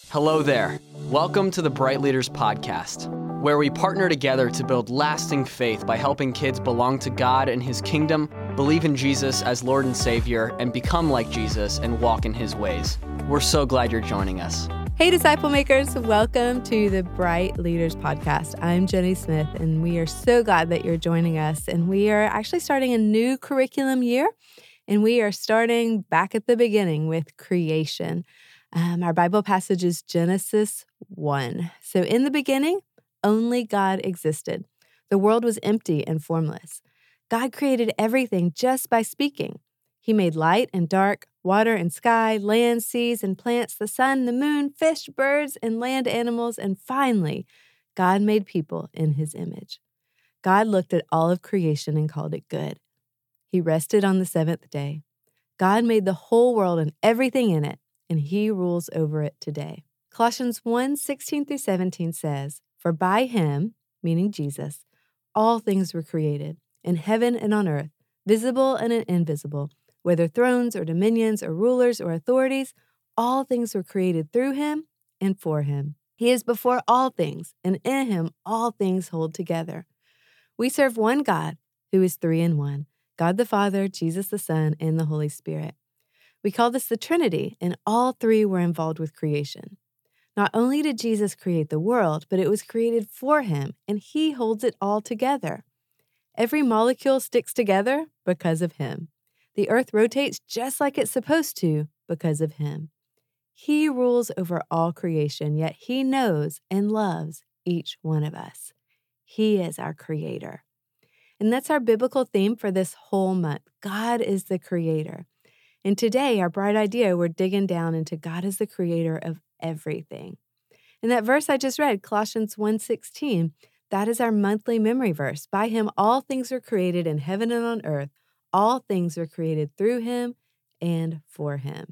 Hello there. Welcome to the Bright Leaders Podcast, where we partner together to build lasting faith by helping kids belong to God and His kingdom, believe in Jesus as Lord and Savior, and become like Jesus and walk in His ways. We're so glad you're joining us. Hey, disciple makers, welcome to the Bright Leaders Podcast. I'm Jenny Smith, and we are so glad that you're joining us. And we are actually starting a new curriculum year, and we are starting back at the beginning with creation. Our Bible passage is Genesis 1. So in the beginning, only God existed. The world was empty and formless. God created everything just by speaking. He made light and dark, water and sky, land, seas and plants, the sun, the moon, fish, birds, and land animals, and finally, God made people in His image. God looked at all of creation and called it good. He rested on the seventh day. God made the whole world and everything in it, and He rules over it today. Colossians 1:16-17 says, "For by Him," meaning Jesus, "all things were created, in heaven and on earth, visible and invisible, whether thrones or dominions or rulers or authorities, all things were created through Him and for Him. He is before all things, and in Him all things hold together." We serve one God who is three in one, God the Father, Jesus the Son, and the Holy Spirit. We call this the Trinity, and all three were involved with creation. Not only did Jesus create the world, but it was created for Him, and He holds it all together. Every molecule sticks together because of Him. The earth rotates just like it's supposed to because of Him. He rules over all creation, yet He knows and loves each one of us. He is our Creator. And that's our biblical theme for this whole month. God is the Creator. And today, our bright idea, we're digging down into God is the Creator of everything. In that verse I just read, Colossians 1:16, that is our monthly memory verse. By Him, all things were created in heaven and on earth. All things were created through Him and for Him.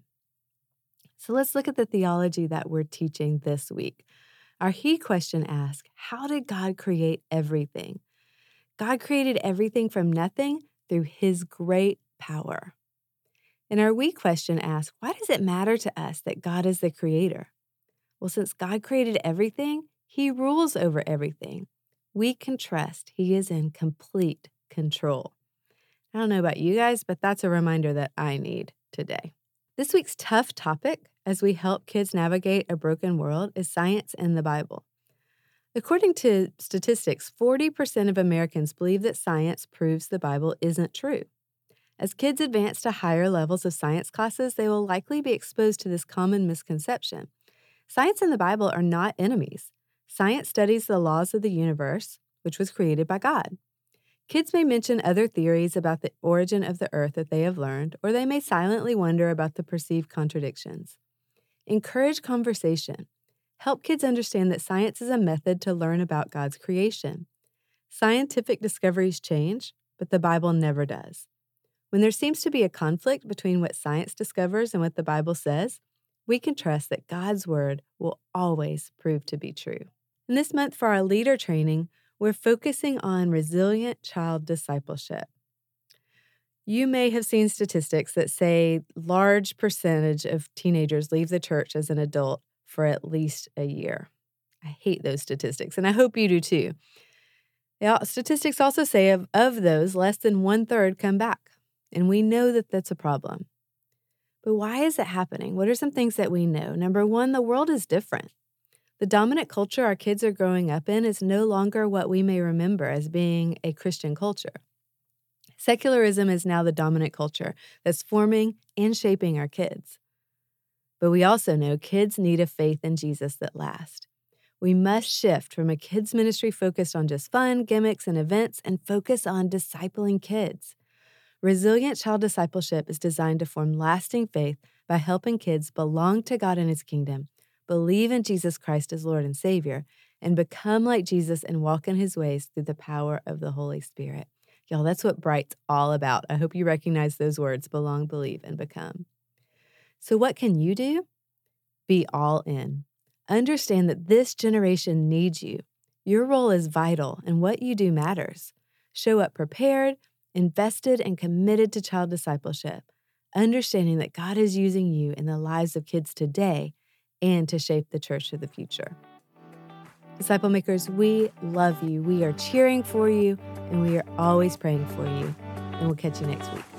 So let's look at the theology that we're teaching this week. Our He question asks, how did God create everything? God created everything from nothing through His great power. And our we question asks, why does it matter to us that God is the Creator? Well, since God created everything, He rules over everything. We can trust He is in complete control. I don't know about you guys, but that's a reminder that I need today. This week's tough topic, as we help kids navigate a broken world, is science and the Bible. According to statistics, 40% of Americans believe that science proves the Bible isn't true. As kids advance to higher levels of science classes, they will likely be exposed to this common misconception. Science and the Bible are not enemies. Science studies the laws of the universe, which was created by God. Kids may mention other theories about the origin of the earth that they have learned, or they may silently wonder about the perceived contradictions. Encourage conversation. Help kids understand that science is a method to learn about God's creation. Scientific discoveries change, but the Bible never does. When there seems to be a conflict between what science discovers and what the Bible says, we can trust that God's Word will always prove to be true. And this month for our leader training, we're focusing on resilient child discipleship. You may have seen statistics that say large percentage of teenagers leave the church as an adult for at least a year. I hate those statistics, and I hope you do too. Statistics also say of those, less than 1/3 come back. And we know that that's a problem. But why is it happening? What are some things that we know? Number one, the world is different. The dominant culture our kids are growing up in is no longer what we may remember as being a Christian culture. Secularism is now the dominant culture that's forming and shaping our kids. But we also know kids need a faith in Jesus that lasts. We must shift from a kids' ministry focused on just fun, gimmicks, and events and focus on discipling kids. Resilient child discipleship is designed to form lasting faith by helping kids belong to God and His kingdom, believe in Jesus Christ as Lord and Savior, and become like Jesus and walk in His ways through the power of the Holy Spirit. Y'all, that's what Bright's all about. I hope you recognize those words, belong, believe, and become. So what can you do? Be all in. Understand that this generation needs you. Your role is vital, and what you do matters. Show up prepared, invested, and committed to child discipleship, understanding that God is using you in the lives of kids today and to shape the church of the future. Disciple makers, we love you. We are cheering for you, and we are always praying for you. And we'll catch you next week.